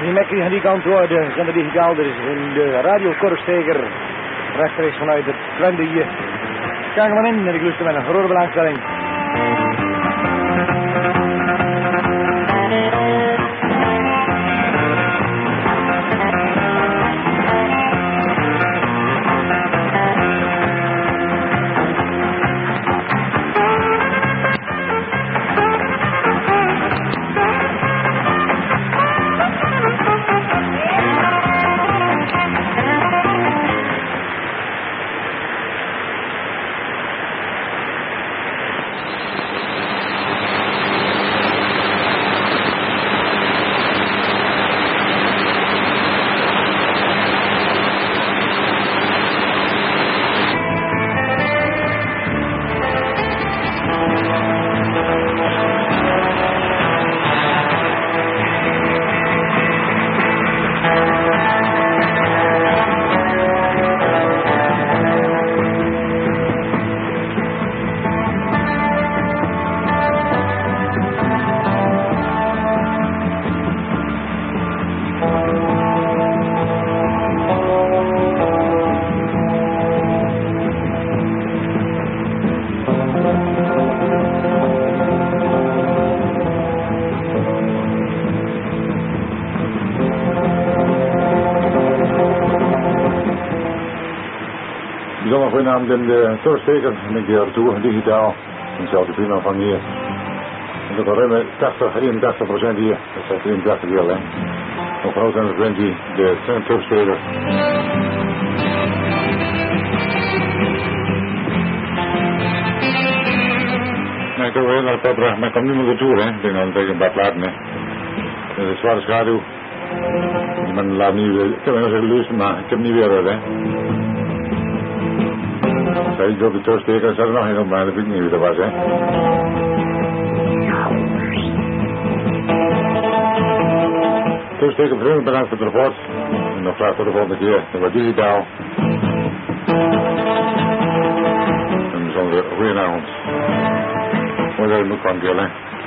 Die Mekkie aan die kant hoor, de zender digitaal, er is in de radiokorfsteker. Rechtstreeks vanuit het Twente hier. Kijk maar in en ik luister met een grote belangstelling. Goedenavond in de Torsteker, en ik hier toe, digitaal. En zelfs de prima van hier. En dat al ruim 81% hier. Dat zijn 83 hier, hè. Nog groter dan de frequentie, de Torsteker. Nee, ik hoor heel naar de pepper, maar ik kom niet meer toe, hè. Ik denk dat ik een paar platen, hè. Dat is een zwarte schaduw. Maar laat niet weer, ik heb nog even luisteren, maar ik heb niet weer hoor, hè. Zei ik op de Torsteker, er zat er nog een op, maar dat weet ik niet wie dat was, hè. Torsteker, vrienden, bedankt voor het rapport. En nog graag voor de volgende keer. Dat was digitaal. En zonder goedenavond. Mooi dat je moet van hè.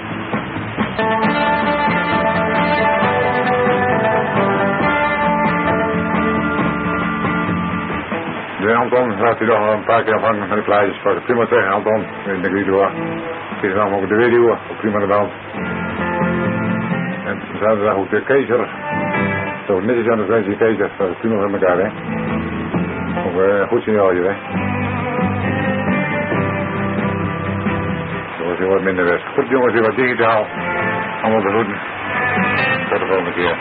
De Anton laat u nog een paar keer afhangen met de plaatjes. Was prima tegen Anton. Ik weet niet wie het was. Het is allemaal op de video. Op prima de band. En zaterdag ook de Keizer. Zo netjes aan de Franse Keizer. Dat is prima met elkaar, hè. Ook goed signaalje, hè. Dat was heel wat minder weg. Goed jongens, weer wat digitaal. Allemaal de groeten. Tot de volgende keer.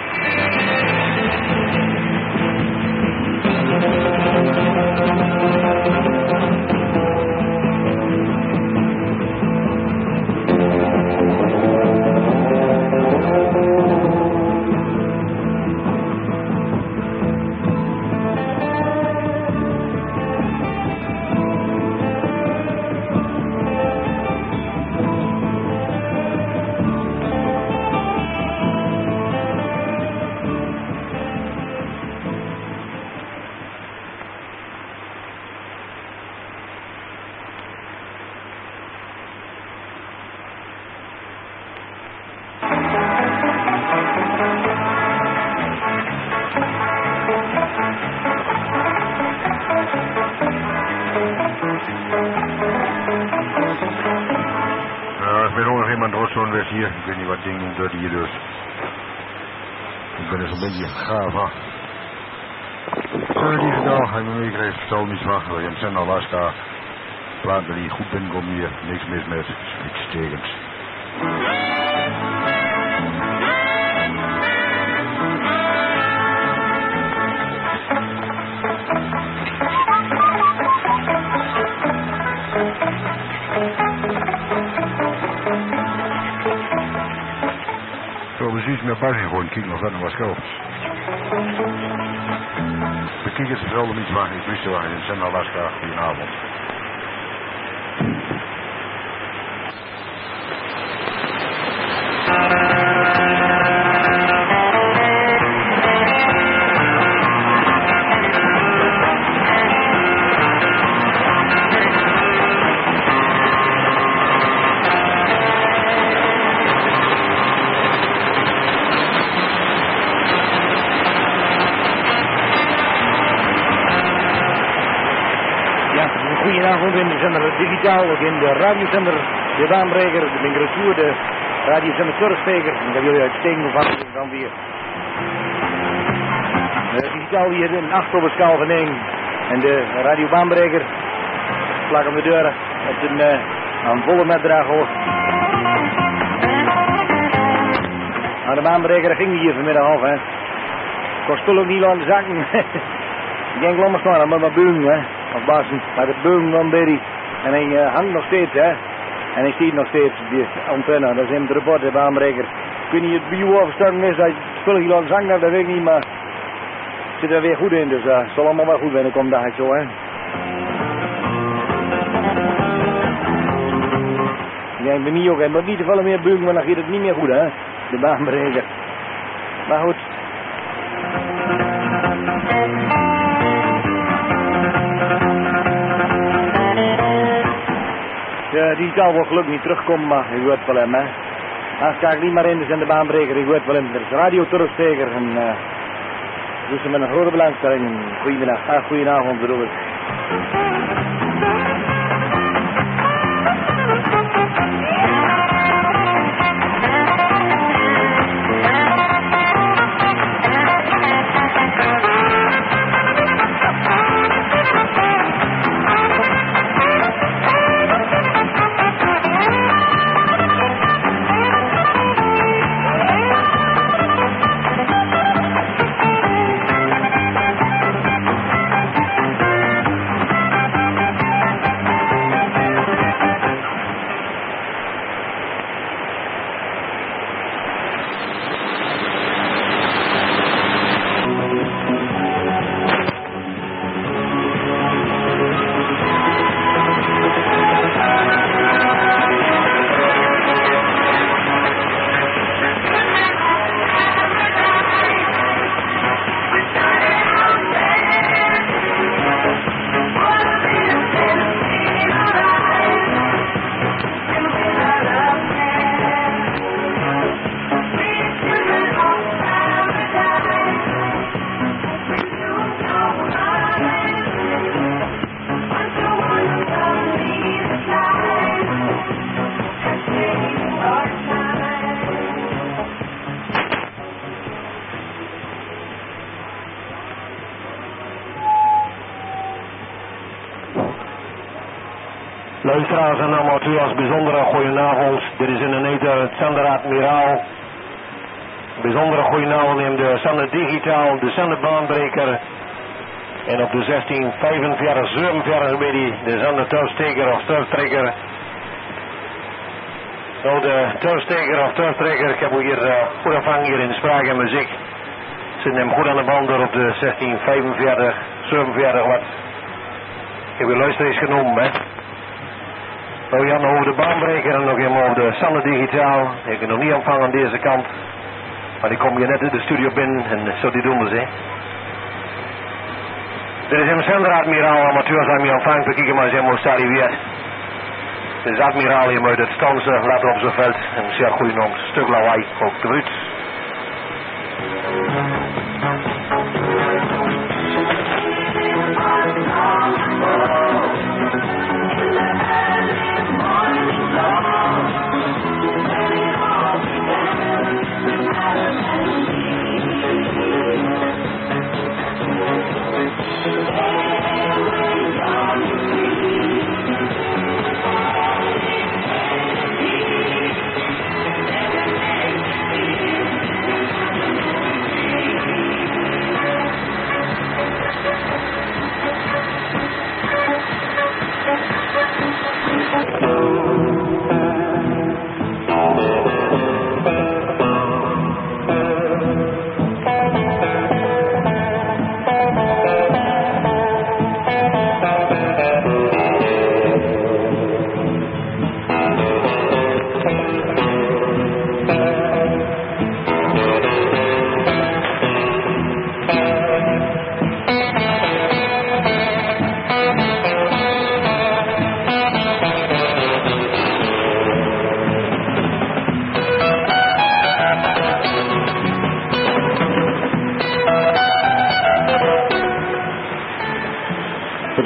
Hier. Ik weet niet wat ding noemt dat hier dus. Ik ben er zo'n beetje gaaf af. Digitaal ga ik me meegekregen, vertel niet van. Je hebt zijn Alaska. Platen die goed binnenkomen hier. Niks mis met spitstekens. Precies met passie gewoon kijken of dat nog wat schoon. De kijkers vertelden niet waar, ik wist wel, in San Alaska, goedenavond. in de zender digitaal, ook in de radiozender, de baanbreker, de Mingeratour, de radiozender Turfsteger. En daar jullie uitstekend van dan weer. Digitaal hier in 8 op een schaal van 1. En de radiobaanbreker, vlak om de deur, met een volle metdraag hoor. Maar de baanbreker ging hier vanmiddag af, hè. Kost spul ook niet aan de zakken. Ik denk langer staan, maar beung, hè. Of bassen, maar de beung dan bij die. En hij hangt nog steeds, hè. En hij ziet nog steeds die antenne. Dat is hem de rapport, de baanbreker. Kun je het bio overstarten is dat je spul niet aan de zang hebt, dat weet ik niet, maar het zit er weer goed in, dus het zal allemaal wel goed zijn de komende dag zo, hè. Ja, ik ben niet ook, hij moet niet te veel meer beung, maar dan gaat het niet meer goed, hè. De baanbreker. Maar goed. De digitaal wordt gelukkig niet terugkomen, maar je hoort wel hem, hè. Dan ga ik niet maar in, dus in de baanbreker, je hoort wel hem. Er is Radio Turfsteger en dus met een grote belangstelling. Goedemiddag, goedenavond bedoel ik. Luisteraars en amateurs, bijzondere goedenavond. Dit is in de Neder het zender Admiraal. Bijzondere goedenavond neemt de zender digitaal, de zender baanbreker. En op de 1645, 47 bij die, de zender turfsteger of turftrekker. Nou, de turfsteger of turftrekker, ik heb hier goed ervaring hier in spraak en muziek. Ze neemt goed aan de band door op de 1645, 47 wat. Ik heb uw luisteraars genoemd, hè. Nou, Jan over de baanbreker en nog helemaal over de zender digitaal. Ik heb nog niet ontvangen aan deze kant. Maar die kom je net in de studio binnen en zo die doen ze, hè. Dit is een zender Admiraal, amateurs aan mij ontvangt, bekijken maar eens helemaal staat hij weer. Dit is Admiraal hier uit het Stanse, laten op zijn veld. En zeer goeie naam, stuk lawaai, ook de Bruut.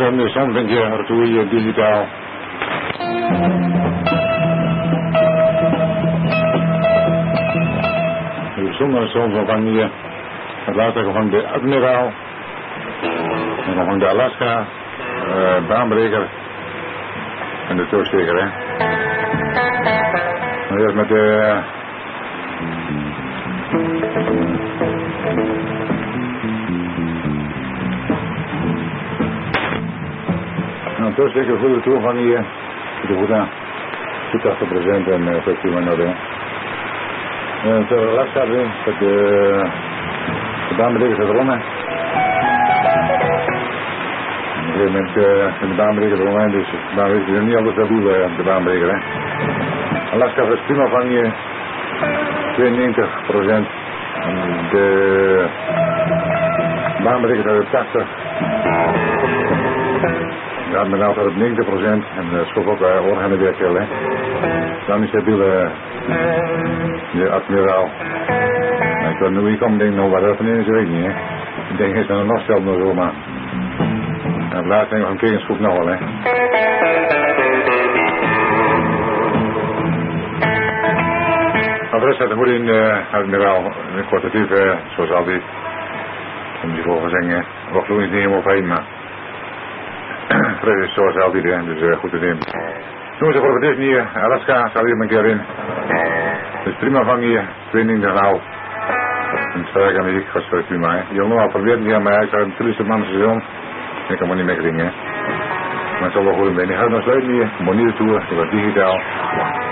En de zon vind je retour hier digitaal. De zon van hier. Het laatste van de Admiraal. En dan van de Alaska. Baanbreker. En de toogsteker, hè. En eerst met de... Nou, toogsteker voor de toer van hier. Ziet er goed aan. 80% en 15 minuten. En de Alaska erin. De baanbreker zit erom, hè. Op een gegeven moment in de baanbreker eromheen, dus de baanbreker is niet altijd stabiel op de baanbreker, hè. Alaska is prima van je 92%. En de baanbreker staat op 80%. De Admiraal staat op 90% en de schop op organen weer kill, hè. Dan is stabiel de Admiraal. Ik wil nu hier komen denk nog wat dat van in is, weet ik niet, hè. Ik denk eens aan een afstel nog zo, maar... En laatst denk ik van Kegenschop nog wel, hè. Maar de rest staat er goed in de Admiraal. Een kwalitatief, zoals altijd. Om die voor gezegd, we vloeien niet helemaal heen, maar... Fred is zoals altijd, hè. Dus goed te nemen. Doen ze voor het hier. Alaska zal hier een keer in. Dus prima van hier. 22,5. En sterk aan muziek was voor prima, hè. Je wil nog wel proberen, ja, maar ik zou een trieste man seizoen. Ik kan maar niet meer kringen, hè. Maar het zal wel goed in benen. Ik ga nog sluiten hier. Monitor tour, dat was digitaal.